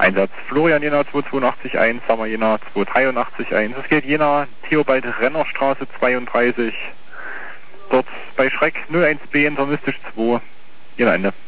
Einsatz Florian Jena 282-1, Sammer Jena 283-1. Es geht Jena, Theobald Rennerstraße 32. Dort bei Schreck 01B internistisch 2. Jena Ende.